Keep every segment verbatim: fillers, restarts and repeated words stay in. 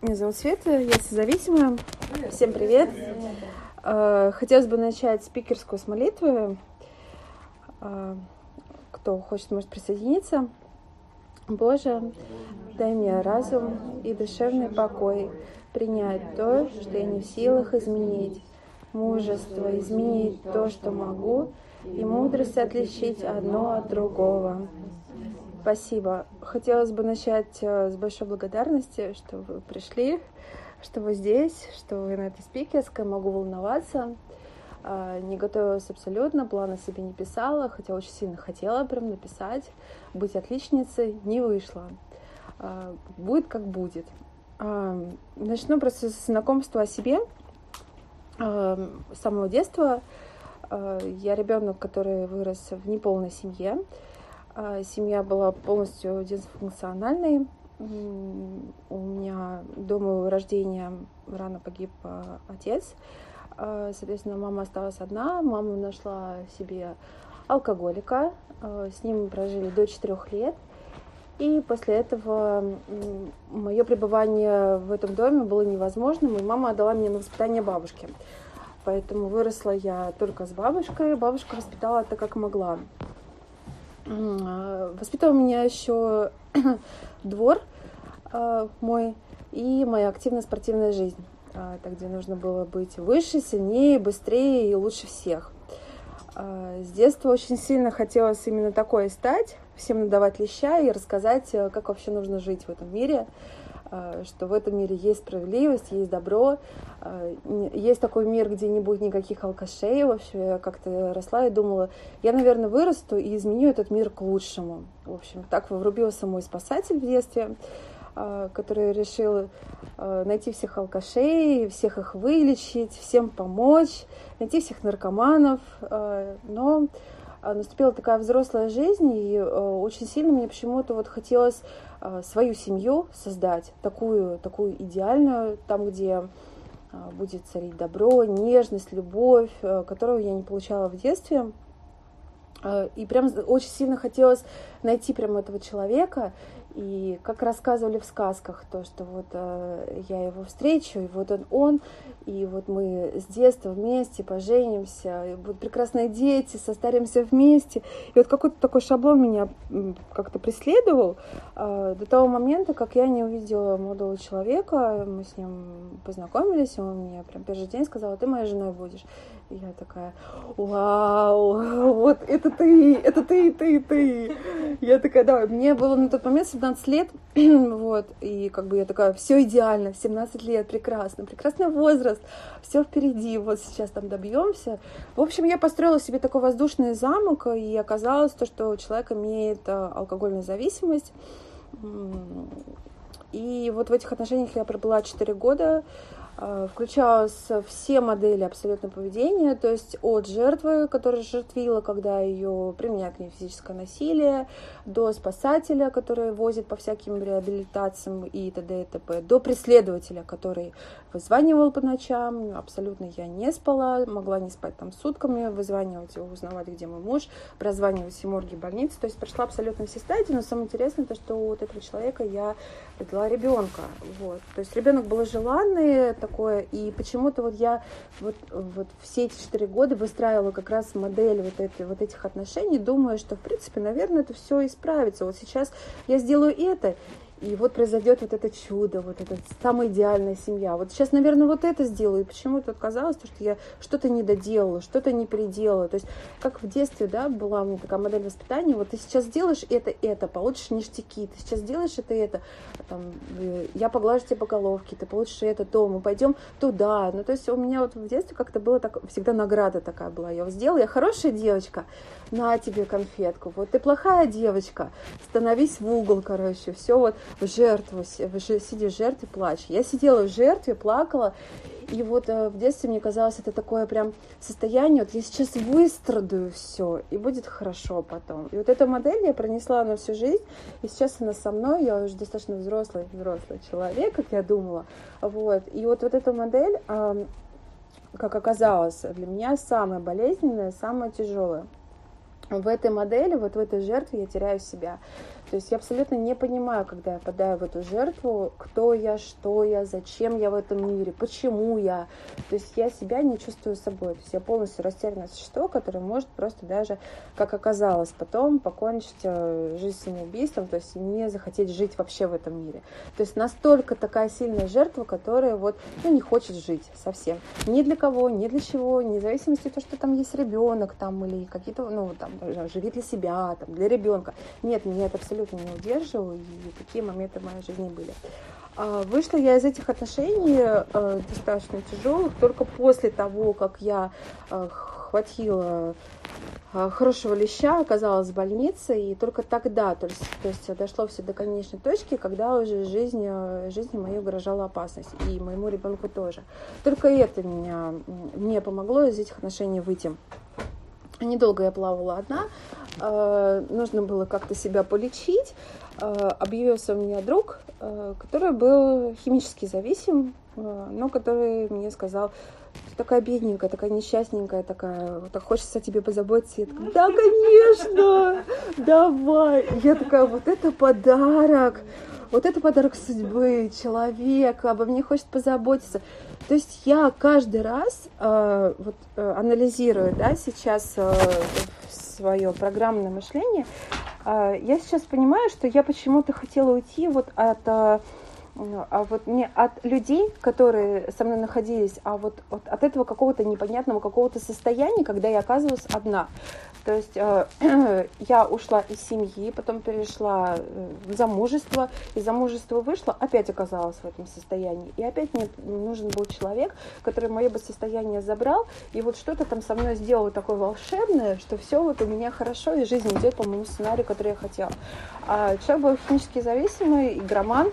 Меня зовут Света, я созависимая. Всем привет. Хотелось бы начать спикерскую с молитвы. Кто хочет, может присоединиться. Боже, дай мне разум и душевный покой принять то, что я не в силах изменить, мужество изменить то, что могу, и мудрость отличить одно от другого. Спасибо. Хотелось бы начать с большой благодарности, что вы пришли, что вы здесь, что вы на этой спикерской. Могу волноваться. Не готовилась абсолютно, плана себе не писала, хотя очень сильно хотела прям написать. Быть отличницей не вышло. Будет как будет. Начну просто с знакомства о себе. С самого детства я ребенок, который вырос в неполной семье. Семья была полностью дисфункциональной. У меня до моего рождения рано погиб отец. Соответственно, мама осталась одна. Мама нашла себе алкоголика. С ним мы прожили до четырех лет. И после этого мое пребывание в этом доме было невозможным, и мама отдала меня на воспитание бабушки. Поэтому выросла я только с бабушкой. Бабушка воспитала так, как могла. Воспитывал меня еще двор мой и моя активная спортивная жизнь, так, где нужно было быть выше, сильнее, быстрее и лучше всех. С детства очень сильно хотелось именно такое стать, всем надавать леща и рассказать, как вообще нужно жить в этом мире, что в этом мире есть справедливость, есть добро, есть такой мир, где не будет никаких алкашей. В общем, я как-то росла и думала, я, наверное, вырасту и изменю этот мир к лучшему. В общем, так врубился мой спасатель в детстве, который решил найти всех алкашей, всех их вылечить, всем помочь, найти всех наркоманов. Но наступила такая взрослая жизнь, и очень сильно мне почему-то вот хотелось свою семью создать, такую, такую идеальную, там, где будет царить добро, нежность, любовь, которую я не получала в детстве. И прям очень сильно хотелось найти прям этого человека. И как рассказывали в сказках, то, что вот э, я его встречу, и вот он он, и вот мы с детства вместе поженимся, и будут прекрасные дети, состаримся вместе. И вот какой-то такой шаблон меня как-то преследовал э, до того момента, как я не увидела молодого человека. Мы с ним познакомились, и он мне прям первый день сказал: ты моей женой будешь. И я такая: вау, вот это ты, это ты, ты, ты. Я такая: давай. Мне было на тот момент семнадцать лет, вот, и как бы я такая: все идеально, в семнадцать лет, прекрасно, прекрасный возраст, все впереди, вот сейчас там добьемся. В общем, я построила себе такой воздушный замок, и оказалось то, что человек имеет алкогольную зависимость. И вот в этих отношениях я пробыла четыре года. Включалась все модели абсолютно поведения, то есть от жертвы, которая жертвила, когда ее применяют к ней физическое насилие, до спасателя, который возит по всяким реабилитациям и т.д. и т.п., до преследователя, который вызванивал по ночам. Абсолютно я не спала, могла не спать там сутками, вызванивать его, узнавать, где мой муж, прозванивать все морги, больницы. То есть прошла абсолютно все стадии, но самое интересное то, что у вот этого человека я родила ребенка. Вот. То есть ребенок был желанный, такое, и почему-то вот я вот, вот все эти четыре года выстраивала как раз модель вот, этой, вот этих отношений, думая, что, в принципе, наверное, это все исправится. Вот сейчас я сделаю это, и вот произойдет вот это чудо, вот эта самая идеальная семья. Вот сейчас, наверное, вот это сделаю. И почему-то оказалось, что я что-то не доделала, что-то не переделала. То есть, как в детстве, да, была у меня такая модель воспитания. Вот ты сейчас делаешь это, это, получишь ништяки. Ты сейчас делаешь это, это. Там, я поглажу тебе по головке, ты получишь это, то, мы пойдем туда. Ну, то есть, у меня вот в детстве как-то было так, всегда награда такая была. Я вот сделала, я хорошая девочка, на тебе конфетку. Вот ты плохая девочка, становись в угол, короче, все вот в жертву, сиди в жертве, плачь. Я сидела в жертве, плакала, и вот э, в детстве мне казалось, это такое прям состояние, вот я сейчас выстрадаю все, и будет хорошо потом. И вот эту модель я пронесла на всю жизнь, и сейчас она со мной, я уже достаточно взрослый, взрослый человек, как я думала, вот. И вот, вот эта модель, э, как оказалось, для меня самая болезненная, самая тяжелая. В этой модели, вот в этой жертве я теряю себя. То То есть я абсолютно не понимаю, когда я попадаю в эту жертву, кто я, что я, зачем я в этом мире, почему я. То есть я себя не чувствую собой. То есть я полностью растерянное существо, которое может просто даже, как оказалось, потом покончить жизнь самоубийством, то есть не захотеть жить вообще в этом мире. То есть настолько такая сильная жертва, которая вот, ну, не хочет жить совсем. Ни для кого, ни для чего, вне зависимости от того, что там есть ребенок там, или какие-то, ну, там, живи для себя, там, для ребенка. Нет, меня это абсолютно не удерживало, и такие моменты в моей жизни были. Вышла я из этих отношений э, достаточно тяжелых только после того, как я э, хватила э, хорошего леща, оказалась в больнице, и только тогда, то есть, то есть дошло все до конечной точки, когда уже жизнь, жизни моей угрожала опасность, и моему ребенку тоже. Только это меня, мне помогло из этих отношений выйти. Недолго я плавала одна, э, нужно было как-то себя полечить. Э, объявился у меня друг, э, который был химически зависим, э, но который мне сказал: ты такая бедненькая, такая несчастненькая, такая, так хочется о тебе позаботиться. Я такая: да, конечно, давай. Я такая: вот это подарок, вот это подарок судьбы, человек обо мне хочет позаботиться. То есть я каждый раз, э, вот, э, анализируя, да, сейчас э, свое программное мышление, э, я сейчас понимаю, что я почему-то хотела уйти вот от, э, а вот не от людей, которые со мной находились, а вот, вот от этого какого-то непонятного какого-то состояния, когда я оказывалась одна. То есть э, я ушла из семьи, потом перешла в замужество, из замужества вышла, опять оказалась в этом состоянии. И опять мне нужен был человек, который мое бы состояние забрал, и вот что-то там со мной сделало такое волшебное, что все вот у меня хорошо, и жизнь идет по моему сценарию, который я хотела. А человек был химически зависимый, игроман.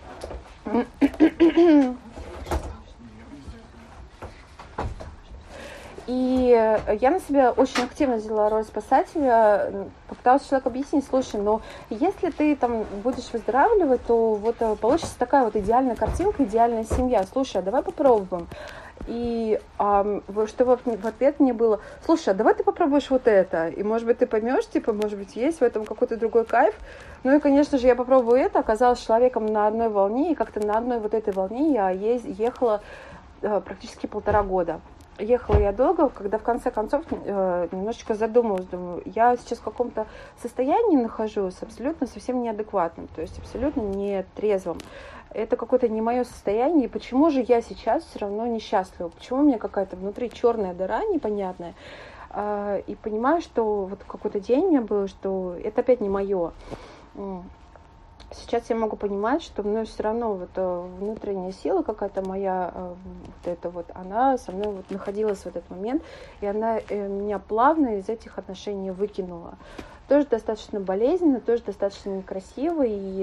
И я на себя очень активно взяла роль спасателя, попыталась человеку объяснить: слушай, но если ты там будешь выздоравливать, то вот получится такая вот идеальная картинка, идеальная семья. Слушай, а давай попробуем. И а, что в ответ мне было: слушай, а давай ты попробуешь вот это, и может быть ты поймешь, типа, может быть есть в этом какой-то другой кайф. Ну и, конечно же, я попробую это, оказалась человеком на одной волне, и как-то на одной вот этой волне я ехала практически полтора года. Ехала я долго, когда в конце концов э, немножечко задумалась, думаю, я сейчас в каком-то состоянии нахожусь абсолютно совсем неадекватном, то есть абсолютно не трезвом. Это какое-то не мое состояние, и почему же я сейчас все равно несчастлива? Почему у меня какая-то внутри черная дыра непонятная? Э, и понимаю, что вот какой-то день у меня был, что это опять не мое. Сейчас я могу понимать, что мной все равно вот внутренняя сила какая-то моя, вот эта вот, она со мной вот находилась в этот момент, и она меня плавно из этих отношений выкинула. Тоже достаточно болезненно, тоже достаточно некрасиво, и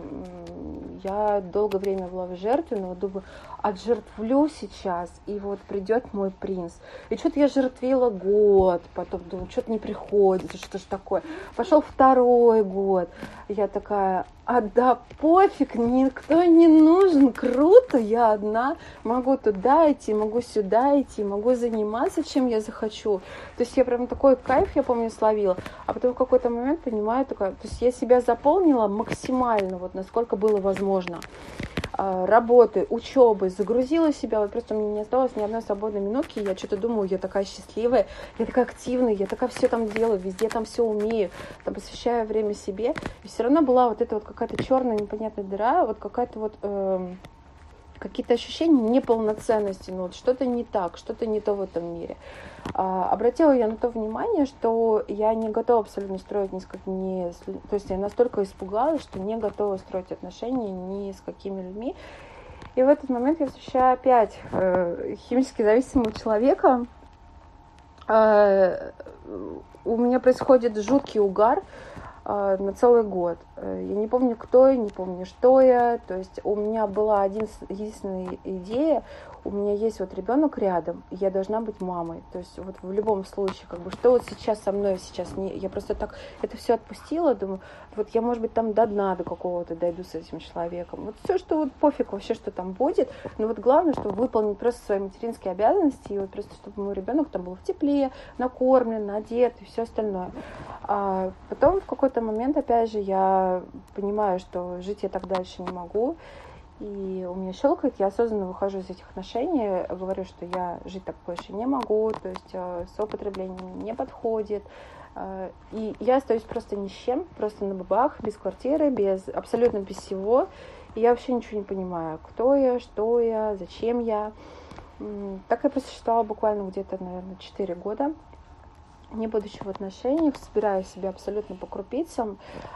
я долгое время была в жертве, но думаю, отжертвлю сейчас, и вот придет мой принц. И что-то я жертвила год, потом думаю, что-то не приходит, что ж такое. Пошел второй год, я такая: а да пофиг, никто не нужен, круто, я одна, могу туда идти, могу сюда идти, могу заниматься, чем я захочу. То есть я прям такой кайф, я помню, словила. А потом в какой-то момент понимаю, такая, то есть я себя заполнила максимально, вот насколько было возможно. Работы, учебы, загрузила себя, вот просто у меня не осталось ни одной свободной минутки, я что-то думаю, я такая счастливая, я такая активная, я такая все там делаю, везде там все умею, там посвящаю время себе, и все равно была вот эта вот какая-то черная непонятная дыра, вот какая-то вот э, какие-то ощущения неполноценности, ну вот что-то не так, что-то не то в этом мире. А, обратила я на то внимание, что я не готова абсолютно строить ни с какими, то есть я настолько испугалась, что не готова строить отношения ни с какими людьми. И в этот момент я встречаю опять э, химически зависимого человека. Э, у меня происходит жуткий угар э, на целый год. Я не помню, кто я, не помню, что я. То есть у меня была один, единственная идея. У меня есть вот ребенок рядом, и я должна быть мамой. То есть вот в любом случае, как бы, что вот сейчас со мной сейчас не... Я просто так это все отпустила, думаю, вот я, может быть, там до дна до какого-то дойду с этим человеком. Вот все, что вот пофиг вообще, что там будет. Но вот главное, чтобы выполнить просто свои материнские обязанности, и вот просто, чтобы мой ребенок там был в тепле, накормлен, одет и все остальное. А потом в какой-то момент, опять же, я я понимаю, что жить я так дальше не могу, и у меня щелкает, я осознанно выхожу из этих отношений, говорю, что я жить так больше не могу, то есть э, соупотребление мне не подходит, э, и я остаюсь просто ни с чем, просто на бабах, без квартиры, без, абсолютно без всего, и я вообще ничего не понимаю, кто я, что я, зачем я. Так я просуществовала буквально где-то, наверное, четыре года, не будучи в отношениях, собирая себя абсолютно по крупицам.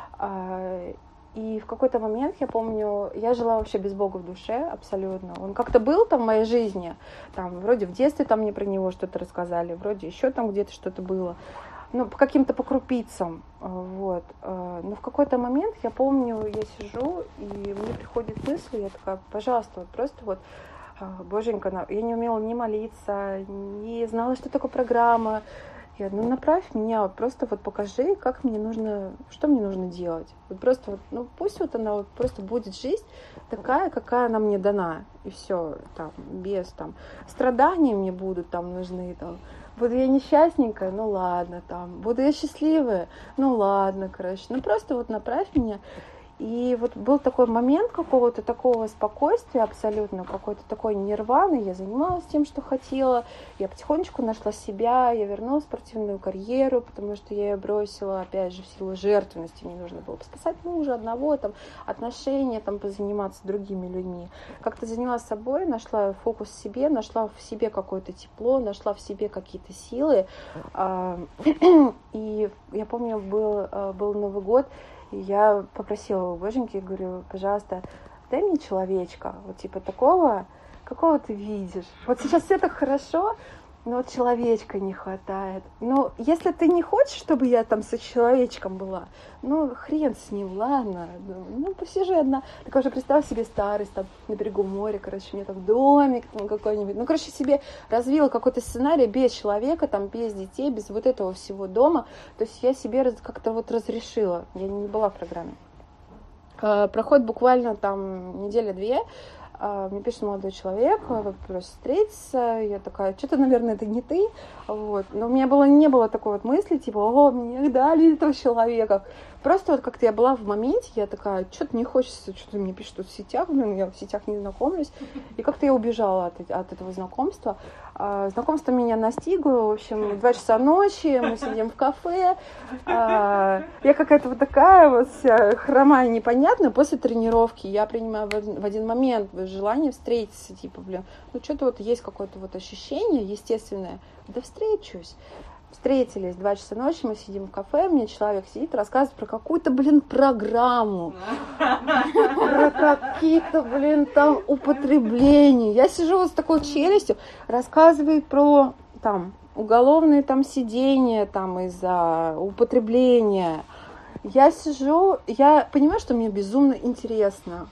И в какой-то момент, я помню, я жила вообще без Бога в душе, абсолютно. Он как-то был там в моей жизни, там вроде в детстве там мне про него что-то рассказали, вроде еще там где-то что-то было, ну, по каким-то по крупицам, вот. Но в какой-то момент, я помню, я сижу, и мне приходит мысль, я такая, пожалуйста, вот просто вот, боженька, я не умела ни молиться, не знала, что такое программа. Я, ну, направь меня, просто вот покажи, как мне нужно, что мне нужно делать. Вот просто вот, ну, пусть вот она вот просто будет жизнь такая, какая она мне дана. И все, там, без там страданий мне будут там нужны, там. Буду я несчастненькая, ну ладно, там. Буду я счастливая, ну ладно, короче. Ну, просто вот направь меня. И вот был такой момент какого-то такого спокойствия абсолютно, какой-то такой нирваны. Я занималась тем, что хотела. Я потихонечку нашла себя, я вернула спортивную карьеру, потому что я ее бросила, опять же, в силу жертвенности. Мне нужно было спасать мужа одного, там, отношения, там, позаниматься другими людьми. Как-то занялась собой, нашла фокус в себе, нашла в себе какое-то тепло, нашла в себе какие-то силы. И я помню, был, был Новый год, и я попросила у боженьки, говорю, пожалуйста, дай мне человечка, вот типа такого, какого ты видишь. Вот сейчас все так хорошо, но вот человечка не хватает. Ну, если ты не хочешь, чтобы я там со человечком была, ну, хрен с ним, ладно. Ну, посижу одна. Так уже представь себе старость, там, на берегу моря, короче, у меня там домик там какой-нибудь. Ну, короче, себе развила какой-то сценарий без человека, там, без детей, без вот этого всего дома. То есть я себе как-то вот разрешила. Я не была в программе. Проходит буквально там неделя-две. Мне пишет молодой человек, просит встретиться, я такая, что-то, наверное, это не ты, вот. Но у меня было, не было такой вот мысли, типа, о, мне дали этого человека. Просто вот как-то я была в моменте, я такая, что-то не хочется, что-то мне пишут в сетях, блин, я в сетях не знакомлюсь, и как-то я убежала от, от этого знакомства. А, знакомство меня настигло, в общем, два часа ночи, мы сидим в кафе, а, я какая-то вот такая вот вся хромая, непонятная, после тренировки я принимаю в один момент желание встретиться, типа, блин, ну что-то вот есть какое-то вот ощущение естественное, да встречусь. Встретились, два часа ночи, мы сидим в кафе, мне человек сидит, рассказывает про какую-то, блин, программу, про какие-то, блин, там употребления. Я сижу вот с такой челюстью, рассказывает про, там, уголовные там сидения, там, из-за употребления. Я сижу, я понимаю, что мне безумно интересно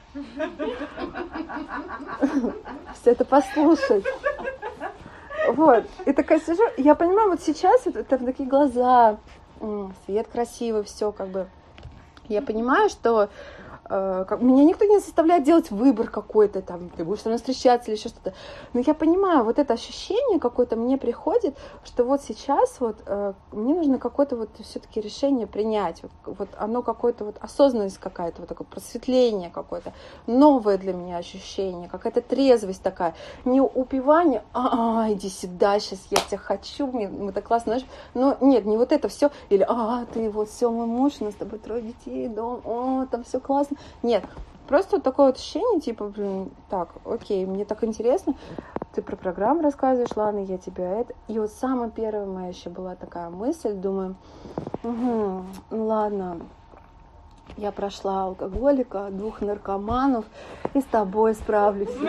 все это послушать. Вот, и такая сижу, я понимаю, вот сейчас это, это такие глаза, свет красивый, все как бы. Я понимаю, что э, как, меня никто не заставляет делать выбор какой-то, там, ты будешь со мной встречаться или еще что-то. Но я понимаю, вот это ощущение какое-то мне приходит, что вот сейчас вот э, мне нужно какое-то вот все-таки решение принять. Вот, вот оно какое-то вот осознанность какая-то, вот такое просветление какое-то, новое для меня ощущение, какая-то трезвость такая. Не упивание, а, иди сюда, сейчас я тебя хочу, мне, мы так классно, знаешь. Но нет, не вот это все, или, а, ты вот все, мой муж, у нас с тобой трое детей, дом, о, там все классно. Нет, просто вот такое вот ощущение, типа, блин, так, окей, мне так интересно, ты про программу рассказываешь, ладно, я тебя это. И вот самая первая моя еще была такая мысль, думаю, угу, ну ладно, я прошла алкоголика, двух наркоманов, и с тобой справлюсь. И,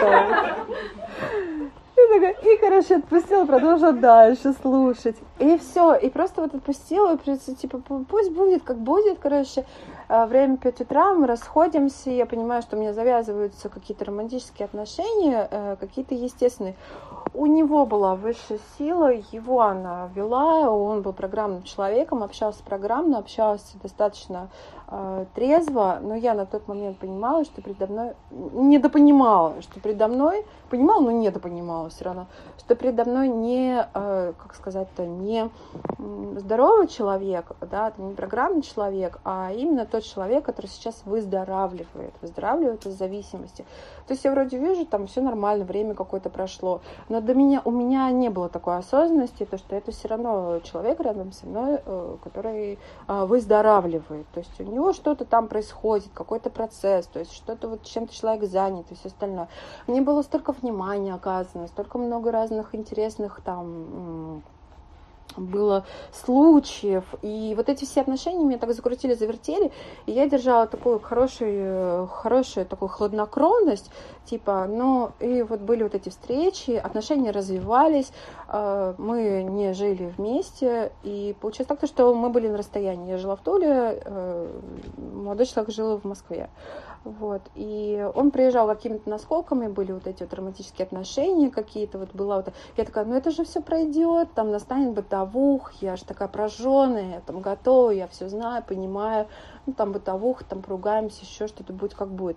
такая, и, короче, отпустила, продолжила дальше слушать. И все, и просто вот отпустила, и типа, пусть будет, как будет, короче. Время пять утра, мы расходимся, я понимаю, что у меня завязываются какие-то романтические отношения, какие-то естественные. У него была высшая сила, его она вела, он был программным человеком, общался программно, общался достаточно э, трезво, но я на тот момент понимала, что передо мной, недопонимала, что передо мной, понимала, но недопонимала все равно, что передо мной не, э, как сказать-то, не здоровый человек, да, это не программный человек, а именно тот человек, который сейчас выздоравливает, выздоравливает из зависимости. То есть я вроде вижу, там все нормально, время какое-то прошло, но до меня, у меня не было такой осознанности, то, что это все равно человек рядом со мной, который выздоравливает. То есть у него что-то там происходит, какой-то процесс, то есть что-то вот чем-то человек занят и все остальное. Мне было столько внимания оказано, столько много разных интересных там было случаев, и вот эти все отношения меня так закрутили, завертели, и я держала такую хорошую, хорошую такую хладнокровность, типа, ну, и вот были вот эти встречи, отношения развивались, мы не жили вместе, и получилось так, что мы были на расстоянии. Я жила в Туле, молодой человек жил в Москве. Вот. И он приезжал какими-то наскоками, были вот эти вот романтические отношения какие-то, вот была вот... Я такая, ну это же все пройдет, там настанет бытовух, я же такая прожженная, я там готова, я все знаю, понимаю, ну там бытовух, там поругаемся, еще что-то будет как будет.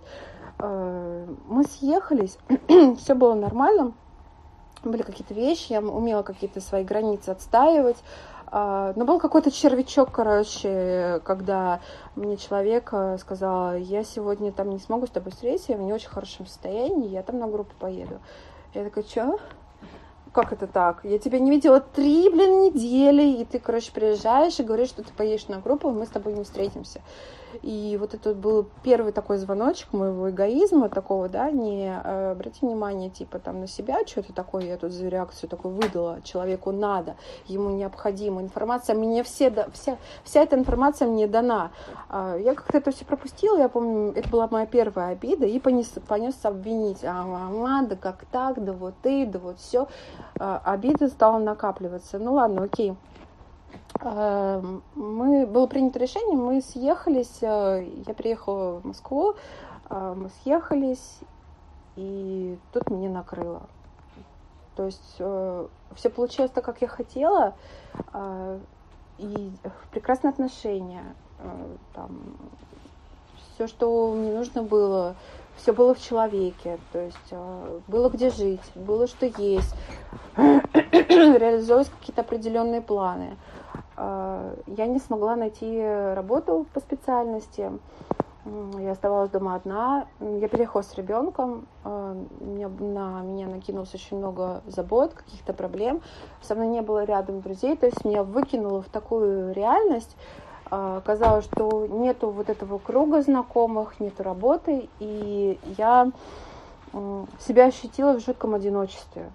Мы съехались, все было нормально, были какие-то вещи, я умела какие-то свои границы отстаивать. Но был какой-то червячок, короче, когда мне человек сказал, я сегодня там не смогу с тобой встретиться, я в не очень хорошем состоянии, я там на группу поеду. Я такая, что? Как это так? Я тебя не видела три, блин, недели, и ты, короче, приезжаешь и говоришь, что ты поедешь на группу, и мы с тобой не встретимся. И вот это был первый такой звоночек моего эгоизма такого, да, не э, обрати внимание, типа, там, на себя, что-то такое, я тут за реакцию такой выдала, человеку надо, ему необходима информация, мне все, да, вся, вся эта информация мне дана. Э, я как-то это все пропустила, я помню, это была моя первая обида, и понес, понес обвинить, а, мама, да как так, да вот ты, да вот все. Э, обида стала накапливаться. Ну ладно, окей. Мы, было принято решение, мы съехались, я приехала в Москву, мы съехались, и тут меня накрыло. То есть все получилось так, как я хотела, и прекрасные отношения, там, все, что мне нужно было, все было в человеке, то есть было где жить, было что есть, реализовывать какие-то определенные планы. Я не смогла найти работу по специальности, я оставалась дома одна, я переехала с ребенком, меня, на меня накинулось очень много забот, каких-то проблем, со мной не было рядом друзей, то есть меня выкинуло в такую реальность, казалось, что нету вот этого круга знакомых, нету работы, и я себя ощутила в жутком одиночестве.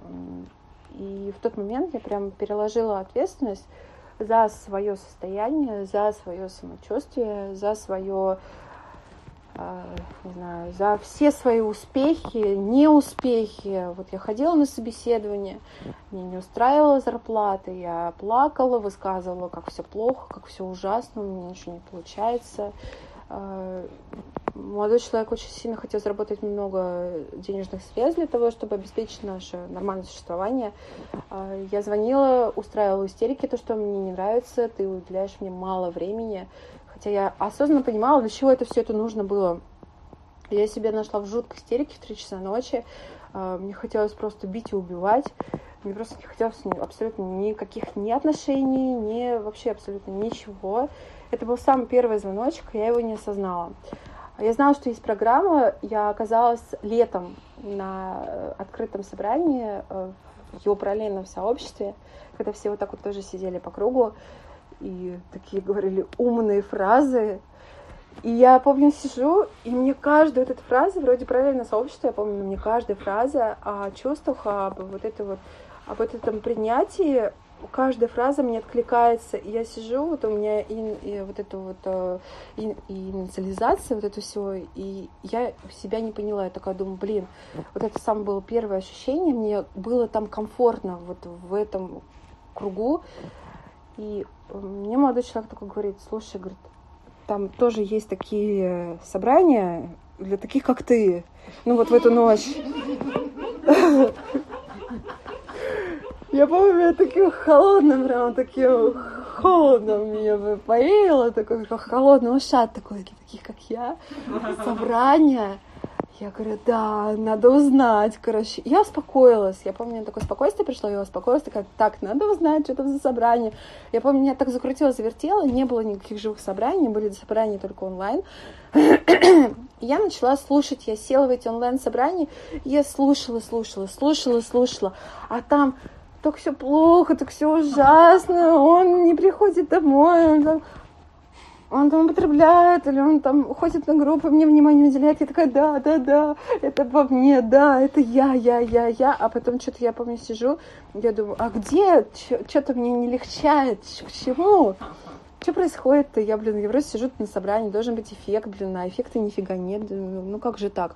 И в тот момент я прям переложила ответственность за свое состояние, за свое самочувствие, за свое, э, не знаю, за все свои успехи, неуспехи. Вот я ходила на собеседование, мне не устраивала зарплата, я плакала, высказывала, как все плохо, как все ужасно, у меня ничего не получается. Э, молодой человек очень сильно хотел заработать много денежных средств для того, чтобы обеспечить наше нормальное существование. Я звонила, устраивала истерики, то, что мне не нравится, ты уделяешь мне мало времени. Хотя я осознанно понимала, для чего это все это нужно было. Я себя нашла в жуткой истерике в три часа ночи. Мне хотелось просто бить и убивать. Мне просто не хотелось абсолютно никаких ни отношений, ни вообще абсолютно ничего. Это был самый первый звоночек, я его не осознала. Я знала, что есть программа, я оказалась летом на открытом собрании в его параллельном сообществе, когда все вот так вот тоже сидели по кругу и такие говорили умные фразы. И я помню, сижу, и мне каждая вот эта фраза, вроде параллельное сообщество, я помню, мне каждая фраза о чувствах, об вот этой вот, об этом принятии, каждая фраза мне откликается, и я сижу, вот у меня и, и вот эту вот и, и инициализация, вот это все, и я себя не поняла, я такая думаю, блин, вот это самое было первое ощущение, мне было там комфортно вот в этом кругу, и мне молодой человек такой говорит, слушай, говорит, там тоже есть такие собрания для таких, как ты, ну вот в эту ночь. Я помню, я таким холодным, прям таким холодом меня повеяло, такой как холодный ушат такой, таких как я, собрание. Я говорю, да, надо узнать, короче. Я успокоилась. Я помню, мне такое спокойствие пришло, я успокоилась, такая, так, надо узнать, что там за собрание. Я помню, меня так закрутило, завертело, не было никаких живых собраний, были собрания только онлайн. Я начала слушать, я села в эти онлайн-собрания, я слушала, слушала, слушала, слушала, а там так все плохо, так все ужасно, он не приходит домой, он там... он там употребляет, или он там ходит на группы, мне внимание уделяет. Я такая, да, да, да, это по мне, да, это я, я, я, я. А потом что-то я, помню, сижу, я думаю, а где? Что-то мне не легчает, к чему? Что происходит-то? Я, блин, я просто сижу на собрании, должен быть эффект, блин, а эффекта нифига нет. Ну как же так?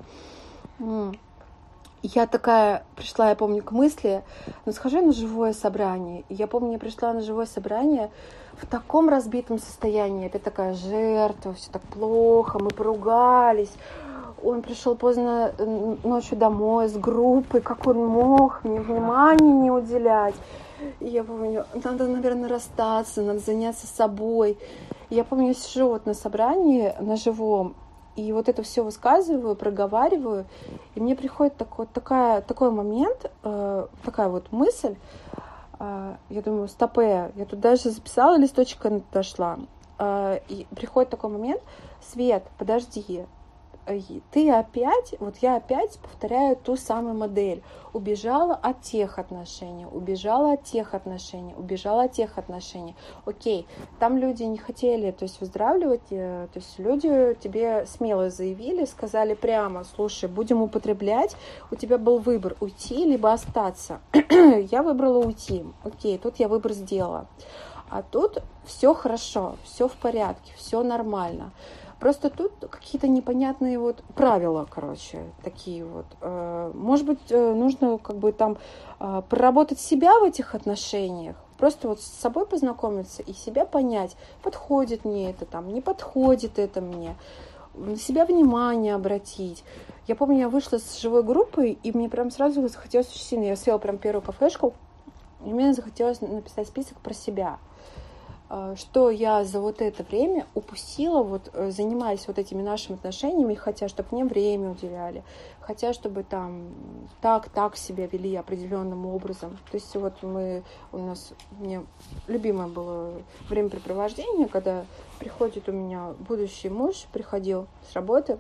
Я такая пришла, я помню, к мысли, ну схожу на живое собрание. И я помню, я пришла на живое собрание в таком разбитом состоянии. Опять такая жертва, все так плохо, мы поругались. Он пришел поздно ночью домой с группой, как он мог мне внимания не уделять. И я помню, надо, наверное, расстаться, надо заняться собой. И я помню, я сижу вот на собрании, на живом, и вот это все высказываю, проговариваю, и мне приходит такой, такая, такой момент, э, такая вот мысль, э, я думаю, стопэ, я тут даже записала, листочек дошла, э, и приходит такой момент, Свет, подожди, ты опять, вот я опять повторяю ту самую модель. Убежала от тех отношений, убежала от тех отношений, убежала от тех отношений. Окей, там люди не хотели, то есть выздоравливать, то есть люди тебе смело заявили, сказали прямо, слушай, будем употреблять, у тебя был выбор, уйти либо остаться. Я выбрала уйти. Окей, тут я выбор сделала. А тут все хорошо, все в порядке, все нормально. Просто тут какие-то непонятные вот правила, короче, такие вот. Может быть, нужно как бы там проработать себя в этих отношениях, просто вот с собой познакомиться и себя понять, подходит мне это там, не подходит это мне, на себя внимание обратить. Я помню, я вышла с живой группой, и мне прям сразу захотелось очень сильно, я съела прям первую кафешку, и мне захотелось написать список про себя. Что я за вот это время упустила, вот занимаясь вот этими нашими отношениями, хотя чтобы мне время уделяли, хотя чтобы там так, так себя вели определенным образом. То есть вот мы, у нас, мне любимое было времяпрепровождение, когда приходит у меня будущий муж, приходил с работы,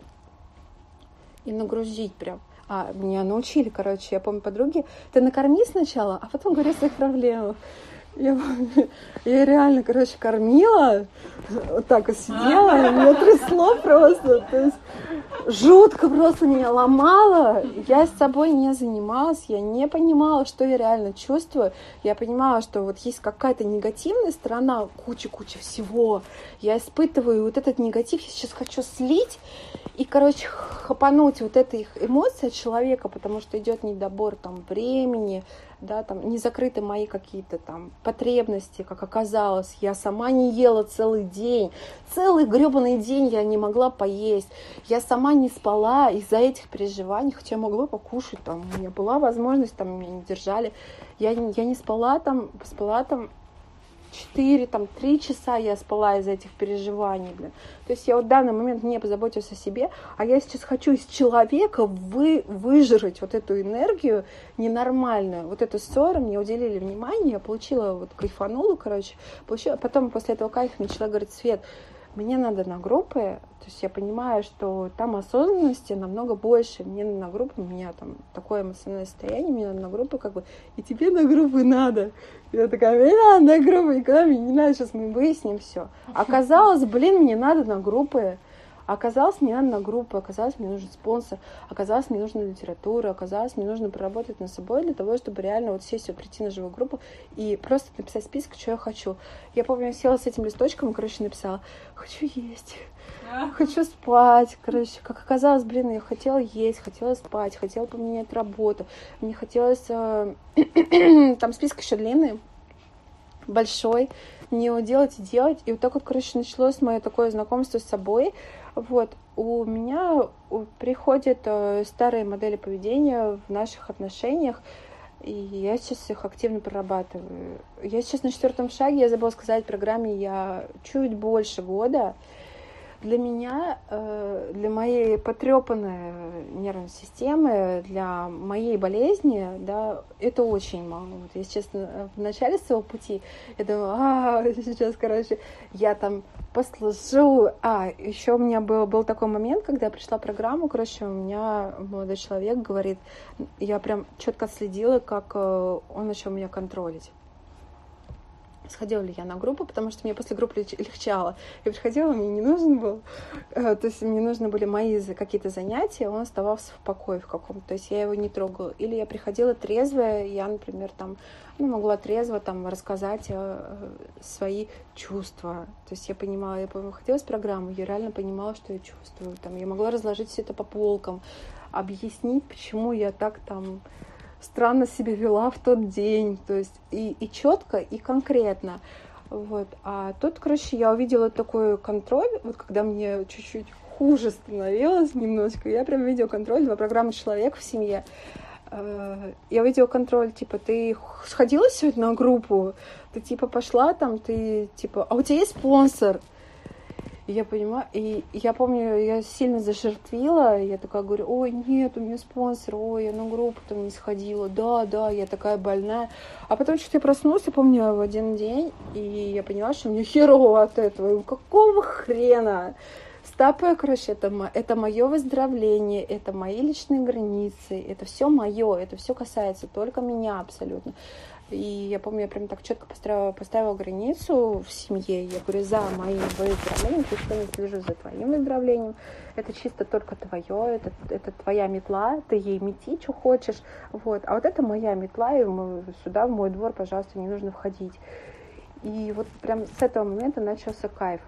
и нагрузить прям. А, меня научили, короче, я помню подруги, ты накорми сначала, а потом говори о своих проблемах. Я, я реально, короче, кормила, вот так вот сидела, и меня трясло просто, то есть жутко просто меня ломало, я с собой не занималась, я не понимала, что я реально чувствую, я понимала, что вот есть какая-то негативная сторона, куча-куча всего, я испытываю вот этот негатив, я сейчас хочу слить и, короче, хапануть вот этой эмоции от человека, потому что идет недобор там времени, да, там не закрыты мои какие-то там потребности, как оказалось, я сама не ела целый день, целый гребаный день я не могла поесть, я сама не спала из-за этих переживаний, хотя я могла покушать, там, у меня была возможность, там, меня не держали, я, я не спала там, спала там четыре, там, три часа я спала из-за этих переживаний, блин. То есть я вот в данный момент не позаботилась о себе, а я сейчас хочу из человека вы, выжрать вот эту энергию ненормальную, вот эту ссору, мне уделили внимание, я получила, вот кайфанула, короче, получила, потом после этого кайфа начала говорить, Свет, мне надо на группы, то есть я понимаю, что там осознанности намного больше, мне на группы, у меня там такое эмоциональное состояние, мне надо на группы, как бы, и тебе на группы надо. Я такая, мне надо на группы, никогда мне не надо, сейчас мы выясним все. Оказалось, блин, мне надо на группы. Оказалось, мне надо на группы, оказалось, мне нужен спонсор, оказалось, мне нужна литература, оказалось, мне нужно проработать над собой для того, чтобы реально вот сесть, вот прийти на живую группу и просто написать список, что я хочу. Я помню, я села с этим листочком и, короче, написала, хочу есть, хочу спать, короче, как оказалось, блин, я хотела есть, хотела спать, хотела поменять работу, мне хотелось, э, там список еще длинный, большой, мне его делать и делать, и вот так вот, короче, началось мое такое знакомство с собой. Вот, у меня приходят старые модели поведения в наших отношениях, И я сейчас их активно прорабатываю. Я сейчас на четвертом шаге, я забыла сказать, в программе я чуть больше года. Для меня, для моей потрепанной нервной системы, для моей болезни, да, это очень мало. Вот, если честно, в начале своего пути я думала, а, сейчас, короче, я там послужу. А, еще у меня был, был такой момент, когда я пришла в программу, короче, у меня молодой человек говорит, я прям четко следила, как он начал меня контролить. Сходила ли я на группу, потому что мне после группы легчало. Я приходила, мне не нужен был, то есть мне нужны были мои какие-то занятия, он оставался в покое в каком-то, то есть я его не трогала. Или я приходила трезвая, я, например, там, ну, могла трезво там рассказать свои чувства. То есть я понимала, я выходила с программы, я реально понимала, что я чувствую. Там, я могла разложить все это по полкам, объяснить, почему я так там странно себя вела в тот день, то есть и, и четко, и конкретно. Вот. А тут, короче, я увидела такой контроль, вот когда мне чуть-чуть хуже становилось немножко, я прям видеоконтроль, два программы «Человек в семье». Я видеоконтроль, типа, ты сходила сегодня на группу, ты, типа, пошла там, ты, типа, а у тебя есть спонсор? И я понимаю, и я помню, я сильно зажертвила, я такая говорю, ой, нет, у меня спонсор, ой, я на группу там не сходила, да, да, я такая больная. А потом что-то я проснулась, я помню, в один день, и я поняла, что мне херово от этого, какого хрена? Стопэ, короче, это, это мое выздоровление, это мои личные границы, это все мое, это все касается только меня абсолютно. И я помню, я прям так четко поставила, поставила границу в семье. Я говорю, за моим выздоровлением, ты что, не слежу за твоим выздоровлением. Это чисто только твое, это, это твоя метла, ты ей мети, что хочешь. Вот. А вот это моя метла, и мы, сюда, в мой двор, пожалуйста, не нужно входить. И вот прям с этого момента начался кайф.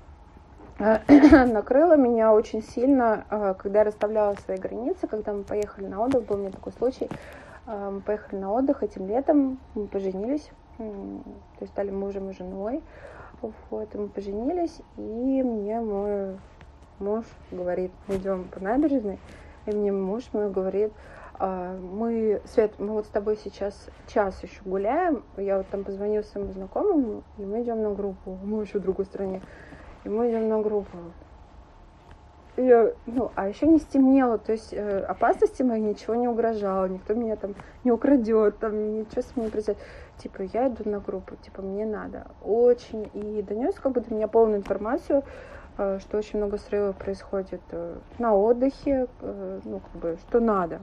Накрыло меня очень сильно, когда я расставляла свои границы, когда мы поехали на отдых, был у меня такой случай. Мы поехали на отдых этим летом, мы поженились, то есть стали мужем и женой. Вот, и мы поженились, и мне мой муж говорит, мы идем по набережной, и мне муж мой говорит, мы, Свет, мы вот с тобой сейчас час еще гуляем, я вот там позвонила своему знакомому, и мы идем на группу, мы еще в другой стране, и мы идем на группу. Я, ну, а еще не стемнело, то есть э, опасности моей ничего не угрожало, никто меня там не украдет, там ничего с мной не произойдет. Типа, я иду на группу, типа, мне надо. Очень. И донес как бы до меня полную информацию, э, что очень много срывов происходит э, на отдыхе, э, ну, как бы, что надо.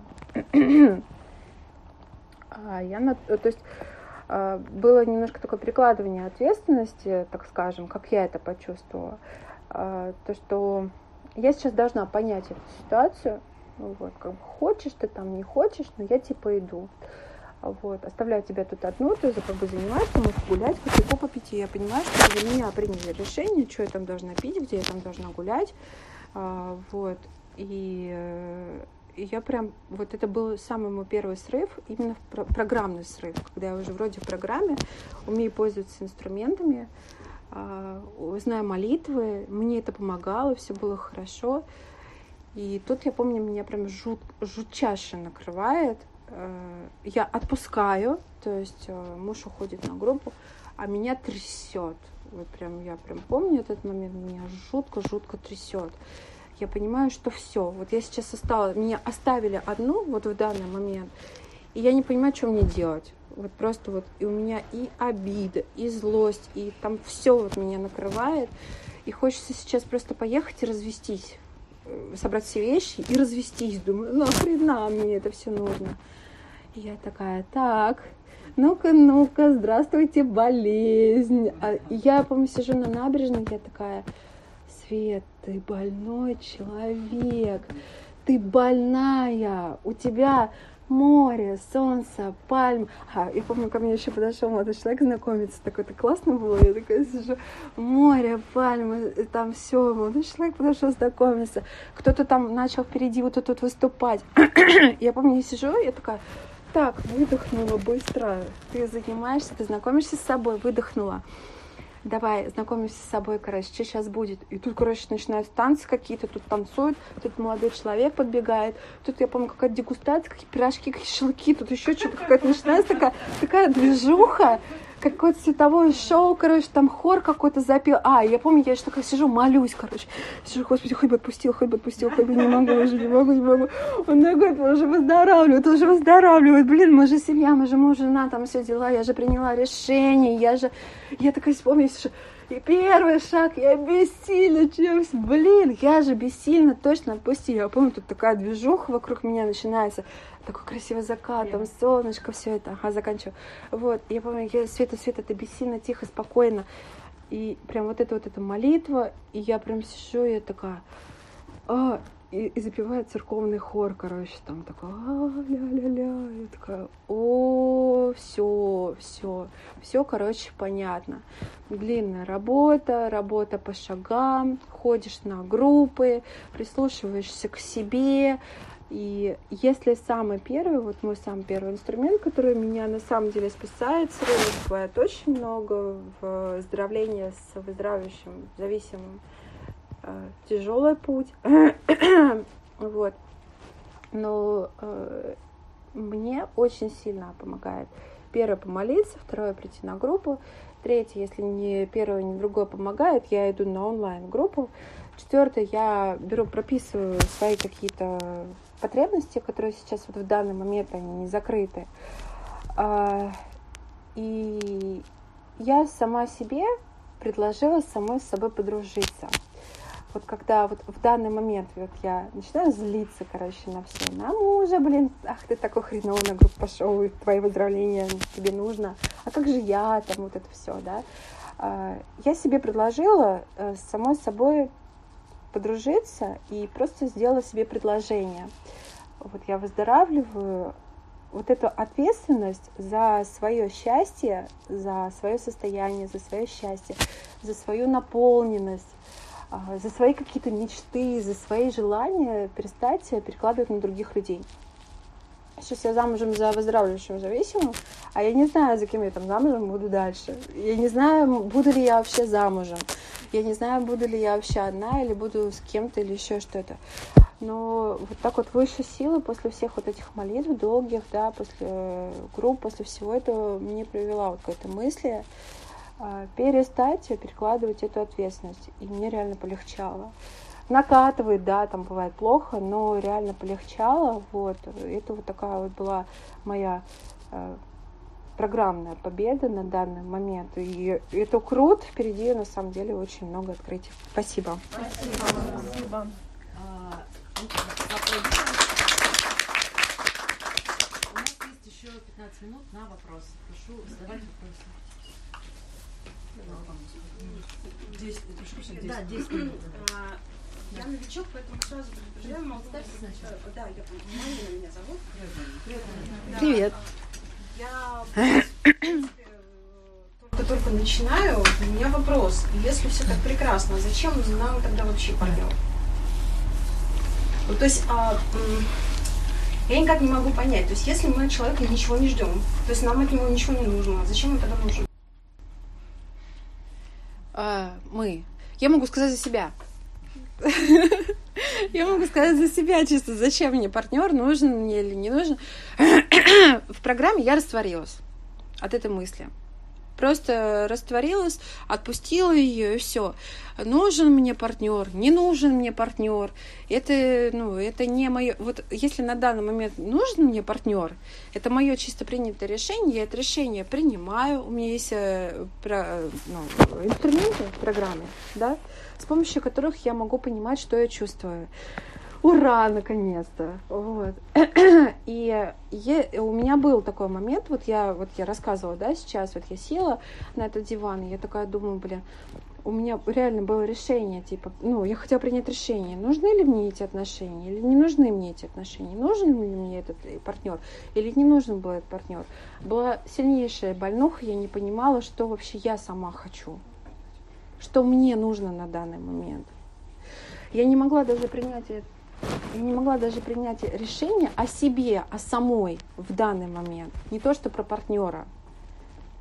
а я, на, то есть, э, было немножко такое перекладывание ответственности, так скажем, как я это почувствовала. Э, то, что я сейчас должна понять эту ситуацию, вот, как бы хочешь ты там, не хочешь, но я типа иду, вот, оставляю тебя тут одну, ты как бы занимаешься, можешь гулять, кофейку попить, и я понимаю, что за меня приняли решение, что я там должна пить, где я там должна гулять, а, вот, и, и я прям, вот это был самый мой первый срыв, именно про- программный срыв, когда я уже вроде в программе, умею пользоваться инструментами, знаю молитвы, мне это помогало, все было хорошо. И тут, я помню, меня прям жут, жутчайше накрывает. Я отпускаю, то есть муж уходит на группу, а меня трясет. Вот прям, я прям помню этот момент, меня жутко-жутко трясет. Я понимаю, что все, вот я сейчас осталась, меня оставили одну вот в данный момент, и я не понимаю, что мне делать. Вот просто вот и у меня и обида, и злость, и там все вот меня накрывает. И хочется сейчас просто поехать и развестись. Собрать все вещи и развестись. Думаю, нахрена мне это все нужно? И я такая, так, ну-ка, ну-ка, здравствуйте, болезнь. А я, помню, сижу на набережной, я такая, Свет, ты больной человек, ты больная, у тебя море, солнце, пальмы. А, я помню, ко мне еще подошел молодой человек знакомиться, такой, это классно было, я такая сижу, море, пальмы, там все, молодой человек подошел знакомиться, кто-то там начал впереди вот тут выступать. Я помню, я сижу, я такая, так, выдохнула быстро, ты занимаешься, ты знакомишься с собой, выдохнула. давай, знакомимся с собой, короче, что сейчас будет. И тут, короче, начинаются танцы какие-то, тут танцуют, тут молодой человек подбегает, тут, я помню, какая-то дегустация, какие пирожки, какие шашлыки, тут еще что-то какая-то начинается такая, такая движуха, какое-то световое шоу, короче, там хор какой-то запел. А, я помню, я еще такая сижу, молюсь, короче. Сижу, господи, хоть бы отпустил, хоть бы отпустил, хоть бы не могу уже, не могу, не могу. Он такой, уже выздоравливает, уже выздоравливает. Блин, мы же семья, мы же муж, жена, там все дела, я же приняла решение, я же... Я такая вспомнила, что... И первый шаг, я бессильна, чем... Блин, я же бессильна, точно отпусти. Я помню, тут такая движуха вокруг меня начинается. Такой красивый закат, там солнышко, все это. Ага, заканчиваю. Вот, я помню, я, Света, Света, ты бессильно, тихо, спокойно. И прям вот эта вот эта молитва, и я прям сижу, и я такая... А, и, и запевает церковный хор, короче, там такой, а-ля-ля-ля, я такая, о, все, все, все, короче, понятно. Длинная работа, работа по шагам, ходишь на группы, прислушиваешься к себе. И если самый первый, вот мой самый первый инструмент, который меня на самом деле спасает, серьезно бывает очень много в выздоровлении с выздоравливающим, зависимым, тяжелый путь, вот, но э, мне очень сильно помогает. Первое — помолиться, второе — прийти на группу, третье, если ни первое, ни другое помогает, я иду на онлайн-группу, четвертое, я беру, прописываю свои какие-то потребности, которые сейчас вот в данный момент они не закрыты, а, и я сама себе предложила самой с собой подружиться. Вот когда вот в данный момент вот я начинаю злиться, короче, на все, на мужа, блин, ах, ты такой хреновый, на группу пошел, и твои выздоровления тебе нужно, а как же я, там вот это все, да. Я себе предложила с самой собой подружиться и просто сделала себе предложение. Вот я выздоравливаю, вот эту ответственность за свое счастье, за свое состояние, за свое счастье, за свою наполненность, за свои какие-то мечты, за свои желания перестать перекладывать на других людей. Сейчас я замужем за выздоравливающим зависимым, а я не знаю, за кем я там замужем буду дальше. Я не знаю, буду ли я вообще замужем. Я не знаю, буду ли я вообще одна или буду с кем-то или еще что-то. Но вот так вот высшие силы после всех вот этих молитв долгих, да, после групп, после всего этого мне привела вот к этой мысли перестать перекладывать эту ответственность. И мне реально полегчало. Накатывает, да, там бывает плохо, но реально полегчало. Вот. Это вот такая вот была моя э, программная победа на данный момент. И это круто, впереди на самом деле очень много открытий. Спасибо. Спасибо. Спасибо. А, у нас есть еще пятнадцать минут на вопросы. Прошу задавать вопросы. десять, да, десять минут. Я новичок, поэтому сразу предупреждаю, могу стать сначала. Да, я Марина меня зовут. Привет. Я, в принципе, только-только начинаю. У меня вопрос. Если все так прекрасно, зачем нам тогда вообще партнер? Ну, то есть, а, я никак не могу понять. То есть, если мы от человека ничего не ждем, то есть нам от него ничего не нужно, зачем он тогда нужен? А, мы. Я могу сказать за себя. Я могу сказать за себя чисто, зачем мне партнер, нужен мне или не нужен. В программе я растворилась от этой мысли. Просто растворилась, отпустила ее, и все. Нужен мне партнер, не нужен мне партнер. Это, ну, это не мое. Вот если на данный момент нужен мне партнер, это мое чисто принятое решение, я это решение принимаю. У меня есть ну, инструменты в программе, да, с помощью которых я могу понимать, что я чувствую. Ура, наконец-то! Вот. И я, у меня был такой момент, вот я, вот я рассказывала, да, сейчас, вот я села на этот диван, и я такая думаю, блин, у меня реально было решение, типа, ну, я хотела принять решение, нужны ли мне эти отношения, или не нужны мне эти отношения, нужен ли мне этот партнер, или не нужен был этот партнер. Была сильнейшая больнуха, я не понимала, что вообще я сама хочу, что мне нужно на данный момент. Я не могла даже принять это. Я не могла даже принять решение о себе, о самой в данный момент. Не то, что про партнера.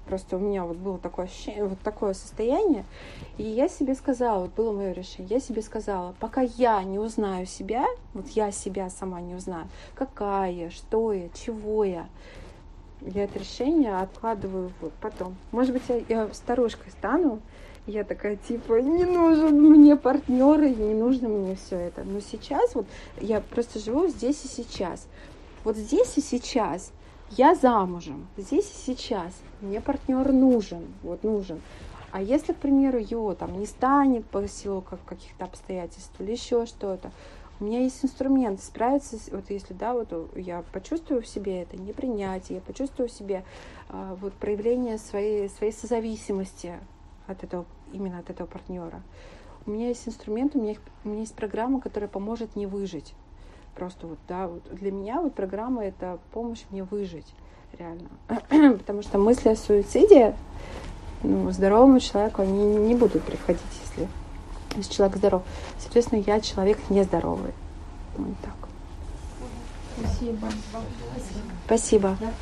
просто у меня вот было такое ощущение, вот такое состояние, и я себе сказала, вот было мое решение, я себе сказала, пока я не узнаю себя, вот я себя сама не узнаю, какая я, что я, чего я, я это решение откладываю вот потом. Может быть, я, я старушкой стану, я такая, типа, не нужен мне партнер, и не нужно мне все это. Но сейчас вот я просто живу здесь и сейчас. Вот здесь и сейчас я замужем, здесь и сейчас мне партнер нужен, вот нужен. А если, к примеру, его там не станет по силу как каких-то обстоятельств или еще что-то, у меня есть инструмент справиться, вот если, да, вот я почувствую в себе это непринятие, я почувствую в себе а, вот проявление своей, своей созависимости от этого, именно от этого партнера. У меня есть инструмент, у меня, у меня есть программа, которая поможет не выжить. Просто вот, да, вот для меня вот программа — это помощь мне выжить, реально. Потому что мысли о суициде, ну, здоровому человеку они не будут приходить, если, если человек здоров. Соответственно, я человек нездоровый. Вот так. Спасибо. Спасибо. Да.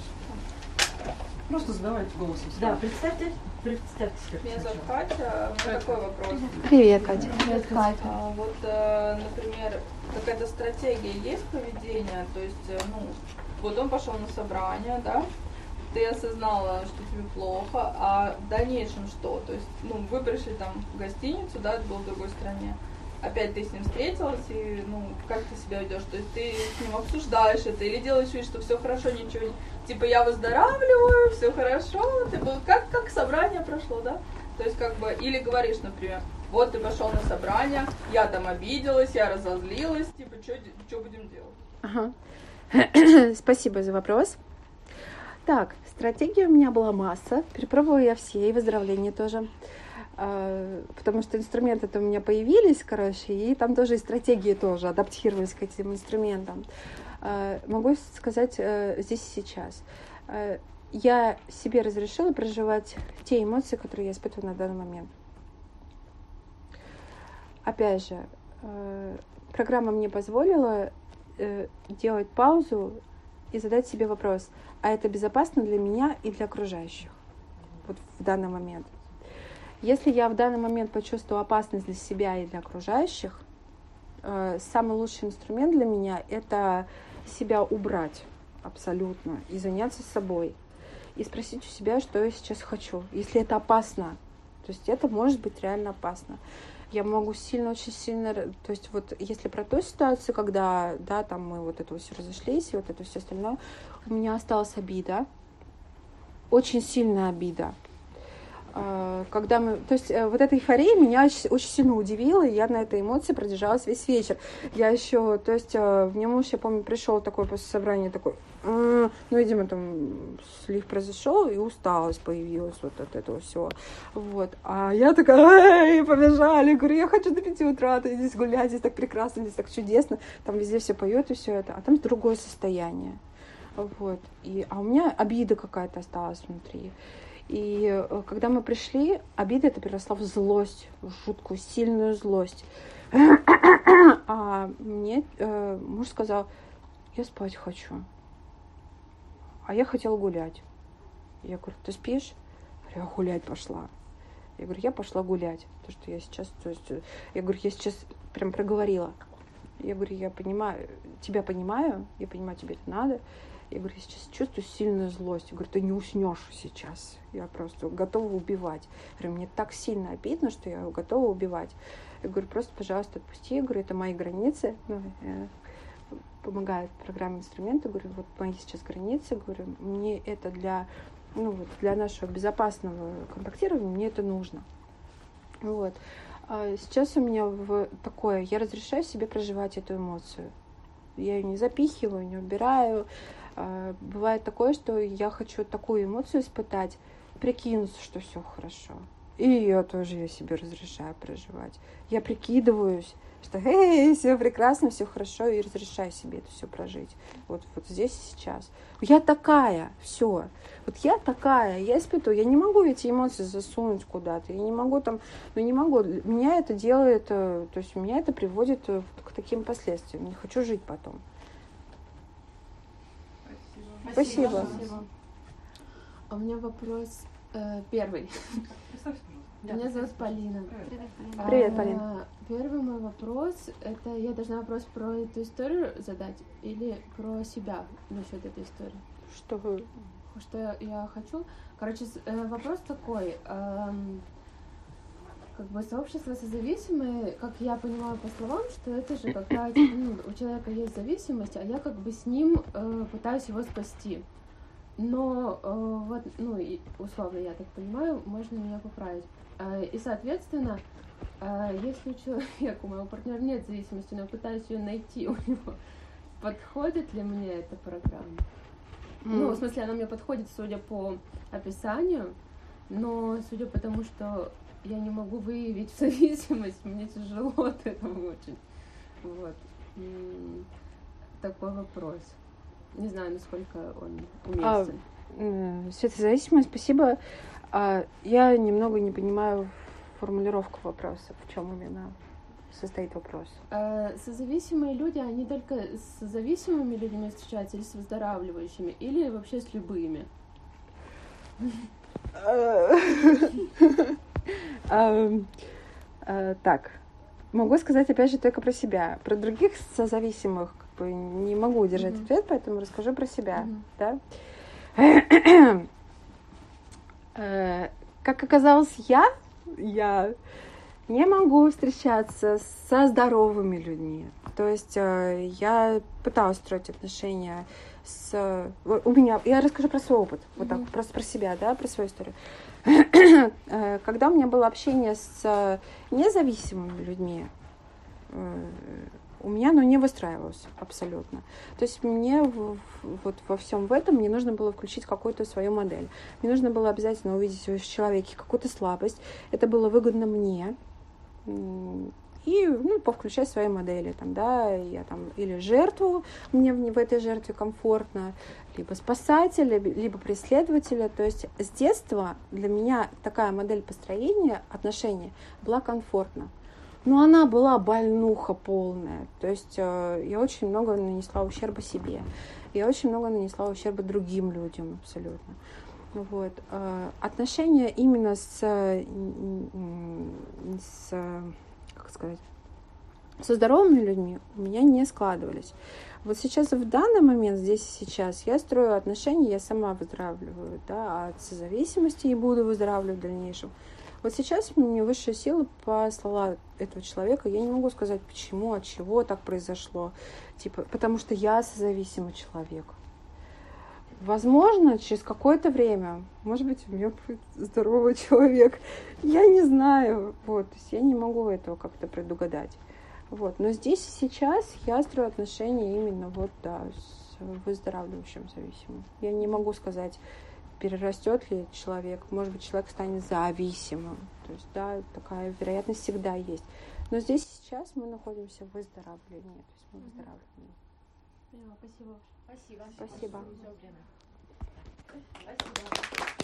Просто задавайте голосом. Да, представьте, представьте. Меня зовут Катя. У меня такой вопрос. Привет, Катя. Привет, Катя. А, вот, э, например, какая-то стратегия есть поведения? То есть, э, ну, вот он пошел на собрание, да? Ты осознала, что тебе плохо, а в дальнейшем что? То есть, ну, вы пришли там в гостиницу, да, это было в другой стране. Опять ты с ним встретилась, и, ну, как ты себя ведешь? То есть ты с ним обсуждаешь это или делаешь вид, что все хорошо, ничего не... Типа, я выздоравливаю, все хорошо, ты был... Как, как собрание прошло, да? То есть, как бы, или говоришь, например, вот ты пошел на собрание, я там обиделась, я разозлилась, типа, что будем делать? Ага. Спасибо за вопрос. Так, стратегия у меня была масса, перепробовала я все, и выздоровление тоже. Потому что инструменты-то у меня появились, короче, и там тоже и стратегии тоже адаптировались к этим инструментам. Могу сказать здесь и сейчас. Я себе разрешила проживать те эмоции, которые я испытываю на данный момент. Опять же, программа мне позволила делать паузу и задать себе вопрос, а это безопасно для меня и для окружающих вот в данный момент. Если я в данный момент почувствую опасность для себя и для окружающих, э, самый лучший инструмент для меня — это себя убрать абсолютно и заняться собой. И спросить у себя, что я сейчас хочу, если это опасно. То есть это может быть реально опасно. Я могу сильно, очень сильно... То есть вот если про ту ситуацию, когда, да, там мы вот это все разошлись, и вот это все остальное, у меня осталась обида, очень сильная обида. Когда мы, то есть вот эта эйфория меня очень сильно удивила, и я на этой эмоции продержалась весь вечер. Я еще, то есть в мне муж, я помню, пришел такой после собрания, такой, ну, видимо, там слив произошел, и усталость появилась вот от этого всего. Вот. А я такая, эй, побежали, говорю, я хочу до пяти утра, ты здесь гулять, здесь так прекрасно, здесь так чудесно, там везде все поет и все это, а там другое состояние. Вот. И, а у меня обида какая-то осталась внутри. И когда мы пришли, обида это переросла в злость, в жуткую, сильную злость. А мне э, муж сказал, я спать хочу. А я хотела гулять. Я говорю, ты спишь? Я гулять пошла. Я говорю, я пошла гулять. Потому что я сейчас, то есть, я говорю, я сейчас прям проговорила. Я говорю, я понимаю, тебя понимаю, я понимаю, тебе это надо. Я говорю, я сейчас чувствую сильную злость. Я говорю, ты не уснешь сейчас. Я просто готова убивать. Я говорю, мне так сильно обидно, что я готова убивать. Я говорю, просто, пожалуйста, отпусти. Я говорю, это мои границы. Ну, помогает программа инструменты. Говорю, вот мои сейчас границы. Говорю, мне это для, ну, вот, для нашего безопасного контактирования, мне это нужно. Вот. А сейчас у меня в такое, я разрешаю себе проживать эту эмоцию. Я ее не запихиваю, не убираю. Бывает такое, что я хочу такую эмоцию испытать, прикинуться, что все хорошо. И ее тоже я себе разрешаю проживать. Я прикидываюсь, что эй, все прекрасно, все хорошо, и разрешаю себе это все прожить. Вот, вот здесь и сейчас. Я такая, все. Вот я такая, я испытываю, я не могу эти эмоции засунуть куда-то, я не могу там, ну не могу. Меня это делает, то есть меня это приводит к таким последствиям. Не хочу жить потом. Спасибо. Спасибо. У меня вопрос э, первый. Меня зовут Полина. Привет, Полина. Привет, Полина. А, первый мой вопрос, это я должна вопрос про эту историю задать или про себя насчет этой истории? Что вы... Что я, я хочу? Короче, э, вопрос такой. Эм, как бы сообщество созависимые, как я понимаю по словам, что это же какая-то, ну, у человека есть зависимость, а я как бы с ним э, пытаюсь его спасти. Но э, вот, ну, и, условно, я так понимаю, можно меня поправить. Э, и, соответственно, э, если у человека, у моего партнера нет зависимости, но я пытаюсь ее найти у него, подходит ли мне эта программа? Mm. Ну, в смысле, она мне подходит, судя по описанию, но судя по тому, что я не могу выявить зависимость, мне тяжело от этого очень. Вот. М- такой вопрос. Не знаю, насколько он уместен. А, светозависимость, спасибо. А, я немного не понимаю формулировку вопроса, в чем именно состоит вопрос. А, созависимые люди, они только с зависимыми людьми встречаются или с выздоравливающими, или вообще с любыми? Так, могу сказать опять же только про себя. Про других созависимых как бы не могу удержать mm-hmm. ответ, поэтому расскажу про себя. Mm-hmm. Да? Как оказалось, я, я не могу встречаться со здоровыми людьми. То есть я пыталась строить отношения с... У меня... Я расскажу про свой опыт. Mm-hmm. Вот так, просто про себя, да, про свою историю. Когда у меня было общение с независимыми людьми, у меня оно не выстраивалось абсолютно. То есть мне в, вот во всем в этом мне нужно было включить какую-то свою модель. Мне нужно было обязательно увидеть в человеке какую-то слабость. Это было выгодно мне. И, ну, повключать свои модели, там, да, я там или жертву, мне в, в этой жертве комфортно, либо спасателя, либо преследователя. То есть с детства для меня такая модель построения отношений была комфортна. Но она была больнуха полная. То есть э, я очень много нанесла ущерба себе. Я очень много нанесла ущерба другим людям абсолютно. Вот. Э, отношения именно с, с как сказать, со здоровыми людьми у меня не складывались. Вот сейчас, в данный момент, здесь и сейчас, я строю отношения, я сама выздоравливаю, да, от созависимости и буду выздоравливать в дальнейшем. Вот сейчас мне высшая сила послала этого человека, я не могу сказать, почему, от чего так произошло, типа, потому что я созависимый человек. Возможно, через какое-то время, может быть, у меня будет здоровый человек, я не знаю, вот, то есть я не могу этого как-то предугадать, вот, но здесь и сейчас я строю отношения именно вот, да, с выздоравливающим зависимым. Я не могу сказать, перерастет ли человек, может быть, человек станет зависимым, то есть, да, такая вероятность всегда есть, но здесь и сейчас мы находимся в выздоравливании, то есть мы выздоравливаем. Спасибо. Спасибо. Спасибо. Спасибо.